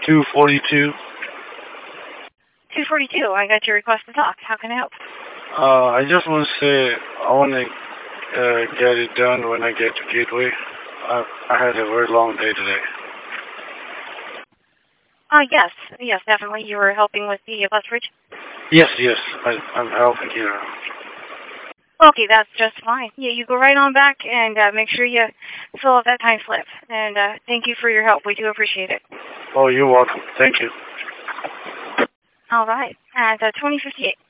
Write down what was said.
242. 242, I got your request to talk. How can I help? I just want to say I want to get it done when I get to Gateway. I had a very long day today. Yes, definitely. You were helping with the bus bridge? Yes, I'm helping here. Okay, that's just fine. Yeah, you go right on back and make sure you fill out that time slip. And thank you for your help. We do appreciate it. Oh, you're welcome. Thank you. All right. At 2058.